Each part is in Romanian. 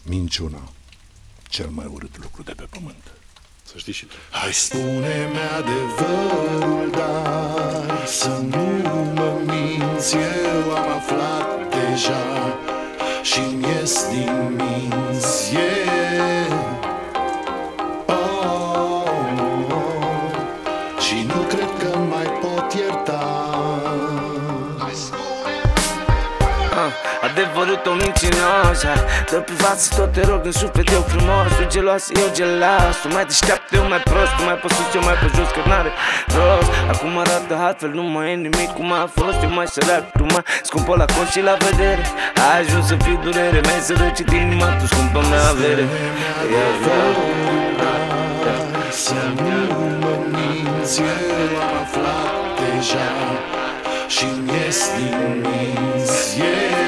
Minciuna, cel mai urât lucru de pe pământ. Să știi și tu. Hai, spune-mi adevărul, dar să nu mă minți. Eu am aflat deja și-mi ies din minți. Și nu cred că mai pot ierta. Adevărul tău mincinos, dă pe față tot, te rog, în suflet eu frumos. Tu geloasă, eu gelas, tu mai deșteaptă, eu mai prost. Tu mai pe sus, eu mai pe jos, că n-are rost. Acum arată altfel, nu mai e nimic cum a fost. Eu mai sărac, tu mai scumpă la cont și la vedere. Ai ajuns să fii durere, mai sărăcit inima, tu scumpă mea avere. Să nu mă minți, eu am aflat deja și-mi ies din minți.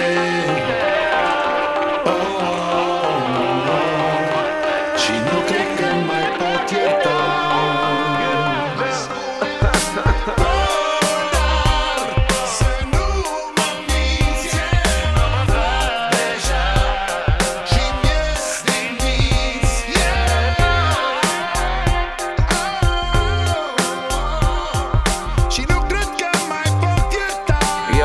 Și nu cred că mai pot ierta. Să nu mă minți, eu am aflat deja și-mi ies din minți. Și nu cred că mai pot ierta.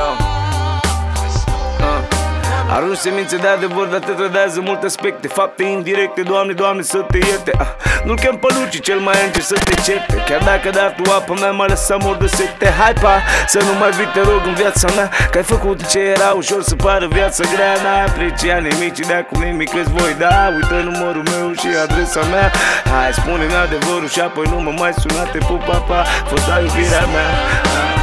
Arunci semințe de adevăr, dar te trădează multe aspecte, fapte indirecte, Doamne, Doamne, să te ierte. Nu-l chem pe Luci, cel mai înger să te certe. Chiar dacă dar tu apă mea, m-a lăsat mor de sete. Hai, pa, să nu mai vii, te rog, în viața mea, că ai făcut ce era ușor să pară viața grea. N-ai apreciat nimic și de acum nimic îți voi da. Uită numărul meu și adresa mea. Hai, spune-mi adevărul și apoi nu mă mai suna, te pup, papa, fost iubirea mea.